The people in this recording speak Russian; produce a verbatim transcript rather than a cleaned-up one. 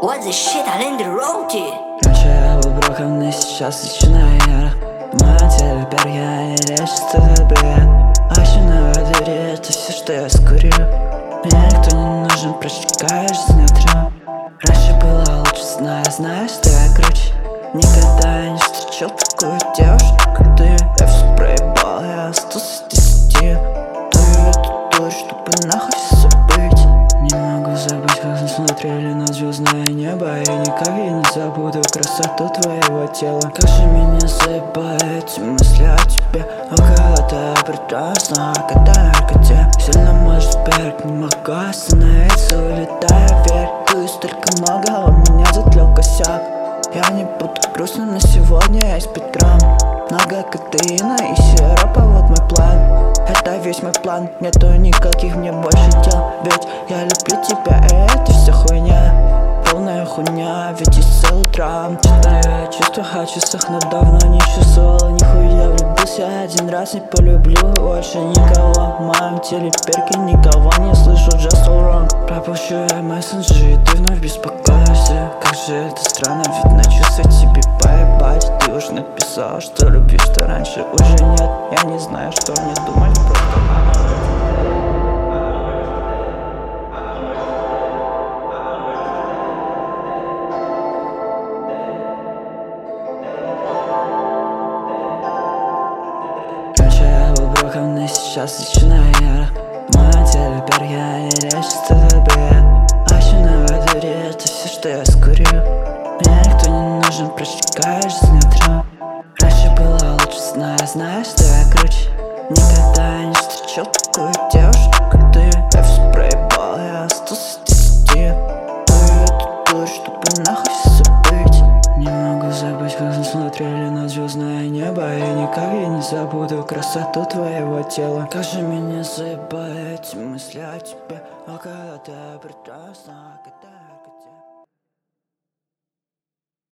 What the shit, Alain Delroute? Раньше я был броком, сейчас лечу наверх. В моем теле перья, и лечится этот бред. А еще на воде, это все, что я скурю. Мне никто не нужен, прочекаешь жизнь отрыв. Раньше было лучше, знаю, знаешь, что я круче. Никогда не встречал такую девушку, как ты. Я все проебал, я остался десяти. Даю эту дурь, чтобы нахуй все забыть. Не могу забыть, как мы смотрели на звездное небо. И никак я не забуду красоту твоего тела. Как же меня заебали эти мысли о тебе. А когда ты прекрасна, а когда наркоте. Сильно может берег, не могу остановиться, улетая вверх. Ты столько много, у меня затлел косяк. Я не буду грустным, но сегодня есть пять грамм. Много кофеина и сиропа, вот мой план. Это весь мой план, нету никаких мне больше дел. Ведь я люблю тебя, и это все хуйня. Полная хуйня, ведь из целый трам. Читаю чувства о часах, но давно не чувствовал нихуя. Влюбился один раз, не полюблю больше никого. В моем теле перки, никого не слышу, just all wrong. Пропущу я мессенджи, и ты вновь беспокоишься. Как же это странно, ведь на чувства тебе поебать. Ты уж написал, что любишь, что раньше уже нет. Я не знаю, что мне думать, просто сейчас лечу наверх. В моем теле перья, и лечится этот бред. А еще на воде, это все, что я скурю. Мне никто не нужен, прочекаешь жизнь отрыв. Раньше было лучше, знаю, знаешь, что я круче. Никогда не встречал такую девушку, как ты. Я все проебал, я остался десяти. Даю эту дурь, чтобы нахуй все забыть. Не могу забыть, как мы смотрели на звездное небо. И никак я не забуду красоту твоего тела. Как же меня заебали эти мысли о тебе. А когда ты прекрасна, а когда